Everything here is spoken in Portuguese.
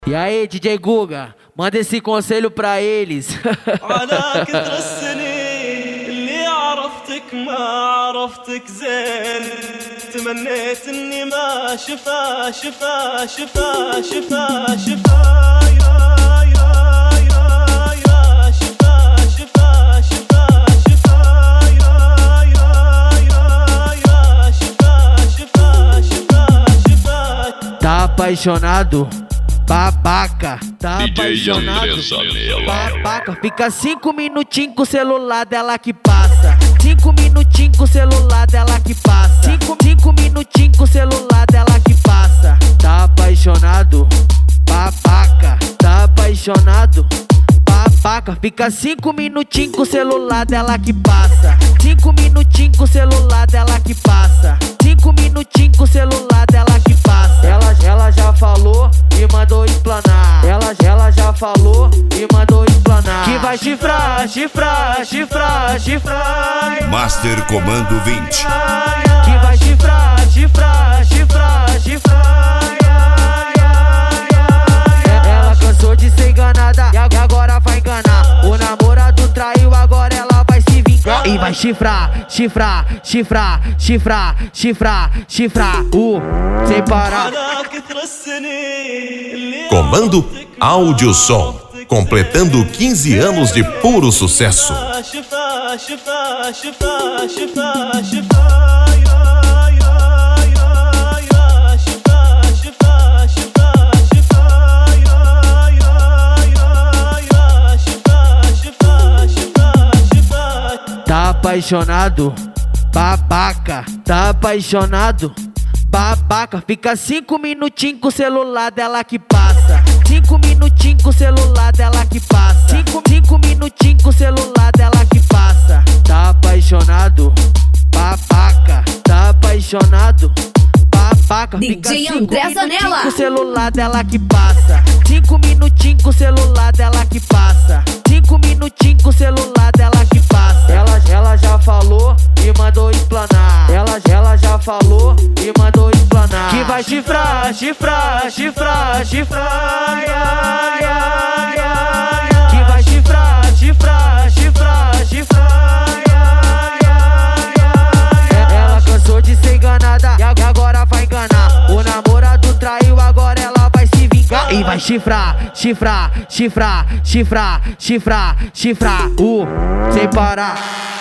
E aí, DJ Guga, manda esse conselho pra eles. على كثر السنين اللي عرفتك ما عرفتك زين تمنيت اني ما شفا Tá apaixonado? Babaca, tá DJ apaixonado? André Zanella. Babaca, fica 5 minutinhos com o celular dela que passa. 5 minutinhos com o celular dela que passa. 5 minutinhos com o celular dela que passa. Tá apaixonado? Babaca, tá apaixonado? Babaca, fica 5 minutinhos com o celular dela que passa. 5 minutinhos com o celular dela que passa. 5 minutinhos com o celular dela que passa. Ela já falou e mandou explanar. Ela já falou e mandou explanar. Que vai chifrar. Master Comando 20. Que vai chifrar. Ela cansou de ser enganada e agora vai enganar. O namorado traiu, agora ela vai se vingar. E vai chifrar. Sem parar. على كثر السنين اللي Comando Áudio Som, completando 15 anos de puro sucesso. Tá apaixonado? Babaca, tá apaixonado? Babaca, fica 5 minutinhos com o celular dela que passa. 5 minutinhos com o celular dela que passa. 5 minutinhos com o celular dela que passa. Tá apaixonado? Babaca, tá apaixonado? Babaca, fica DJ 5 André minutinhos Zanella. com o celular dela que passa. 5 minutinhos com o celular dela que passa. 5 minutinhos com o celular dela que passa. Ela já falou e mandou explanar. Ela já falou e mandou explanar. Que vai chifrar. Que vai chifrar. Ela cansou de ser enganada e agora vai enganar. O namorado traiu, agora ela vai se vingar. E vai chifrar. Sem parar.